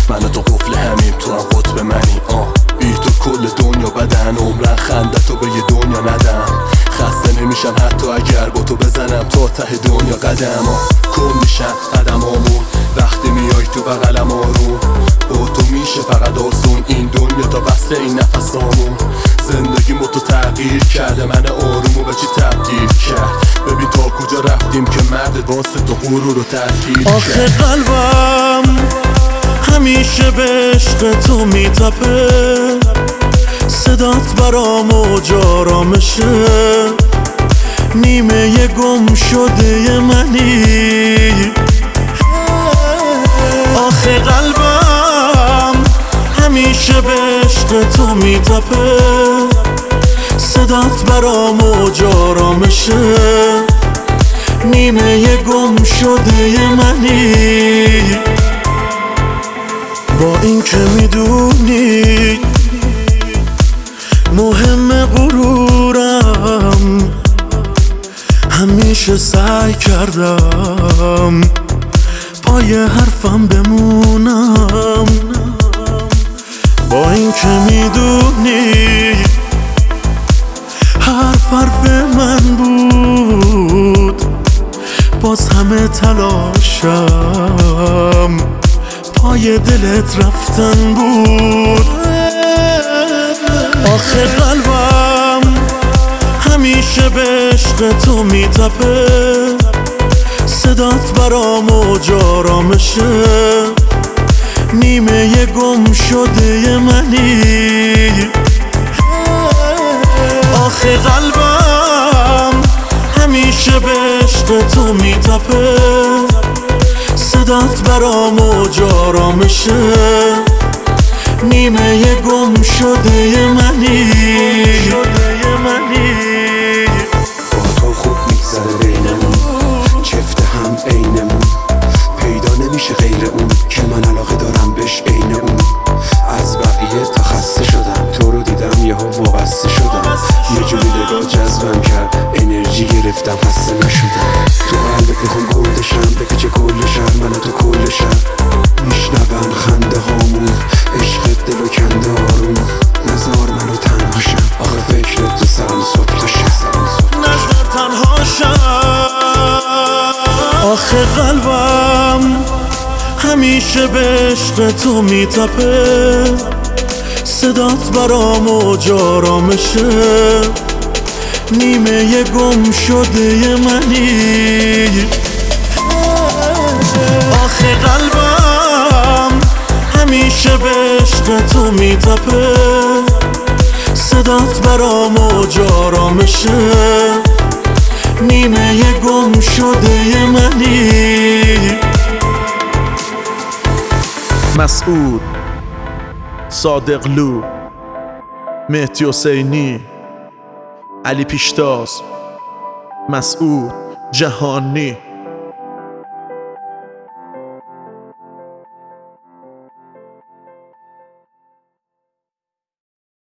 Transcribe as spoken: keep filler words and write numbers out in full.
من و تو قفل همیم، تو هم قطب منی. آه بی تو کل دنیا بدن، عمرن خنده تو به یه دنیا ندم. خسته نمیشم حتی اگر با تو بزنم تا ته دنیا قدم. آه کن میشن قدمامون وقتی میای تو بغلم، آروم با تو میشه فقط آسون این دنیا تا وصل این نفسامون. زندگی با تو تغییر کرده، من آرومو به چی تبدیل کرد. ببین تا کجا رفتیم که مرد واسه تو غرور رو تحقیر کرد. آخه قلبم همیشه به عشق تو میتپه، صدات برام موج آرامشه، نیمه گم شده منی. آخه قلبم همیشه به عشق تو میتپه، صدات برام موج آرامشه، نیمه گم شده منی. با این که میدونی مهم غرورم، همیشه سعی کردم پای حرفم بمونم. با این که میدونی حرف حرف من بود، باز همه تلاشم پای دلت رفتن بود. آخه قلبم همیشه به عشق تو میتپه، صدات برام موج آرامشه، نیمه گم شده منی. آخه قلبم همیشه به عشق تو میتپه، صدات برام موج آرامشه، نیمه گم شده منی. با تو خوب میگذره بینمون، چفته هم عینمون، پیدا نمیشه غیر اون که من علاقه دارم بهش عین اون. از بقیه تا خسته شدم، تو رو دیدم یهو وابسته شدم، یه جوری نگاه جذبم کرد، انرژی گرفتم خسته نشدم. تو قلبت میخوام گندشم، بپیچه کل شهر من و تو کل شهر، میشنون خنده هامون، عشق دلو کنده آروم. نزار منو تنها شم، آخه فکرت تو سرم صبح تا شب، نزار تنها شم. آخه قلبم همیشه به عشق تو میتپه، صدات برام موج آرامشه، نیمه گم شده منی. آخه قلبم همیشه به عشق تو میتپه، صدات برام موج آرامشه، نیمه گم شده منی. مسعود، صادقلو، مهدی حسینی، علی پیشتاز، مسعود جهانی.